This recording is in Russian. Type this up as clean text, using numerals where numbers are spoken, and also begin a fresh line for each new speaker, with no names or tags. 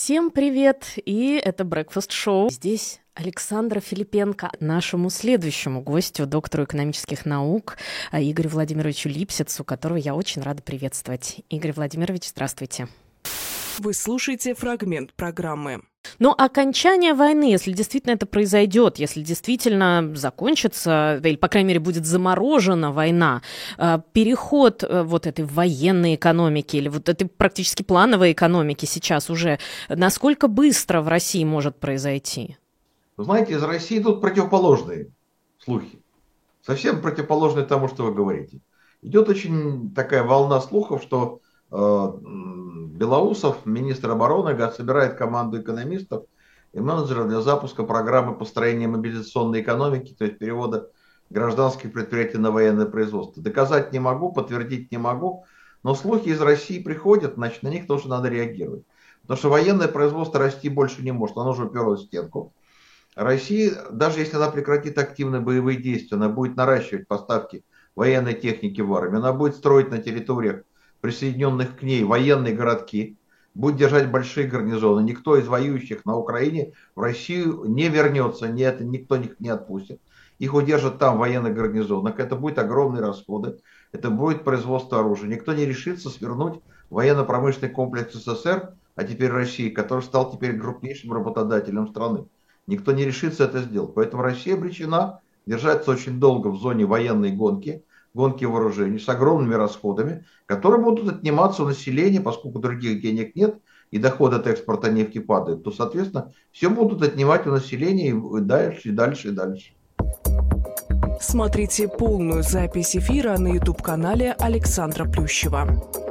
Всем привет! И это Breakfast Show. Здесь Александра Филипенко, нашему следующему гостю, доктору экономических наук Игорю Владимировичу Липсицу, которого я очень рада приветствовать. Игорь Владимирович, здравствуйте.
Вы слушаете фрагмент программы.
Но окончание войны, если действительно это произойдет, если действительно закончится, или, по крайней мере, будет заморожена война, переход вот этой военной экономики или вот этой практически плановой экономики сейчас уже, насколько быстро в России может произойти?
Вы знаете, из России тут противоположные слухи. Совсем противоположные тому, что вы говорите. Идет очень такая волна слухов, что Белоусов, министр обороны, собирает команду экономистов и менеджеров для запуска программы построения мобилизационной экономики, то есть перевода гражданских предприятий на военное производство. Доказать не могу, подтвердить не могу, но слухи из России приходят, значит, на них тоже надо реагировать. Потому что военное производство расти больше не может, оно уже уперлось в стенку. Россия, даже если она прекратит активные боевые действия, она будет наращивать поставки военной техники в армию, она будет строить на территориях, присоединенных к ней, военные городки, будет держать большие гарнизоны. Никто из воюющих на Украине в Россию не вернется, никто их не отпустит. Их удержат там в военных гарнизонах. Это будет огромные расходы, это будет производство оружия. Никто не решится свернуть военно-промышленный комплекс СССР, а теперь России, который стал теперь крупнейшим работодателем страны. Никто не решится это сделать. Поэтому Россия обречена держаться очень долго в зоне военной гонки вооружений с огромными расходами, которые будут отниматься у населения, поскольку других денег нет и доходы от экспорта нефти падают, то, соответственно, все будут отнимать у населения и дальше, и дальше, и дальше.
Смотрите полную запись эфира на YouTube-канале Александра Плющева.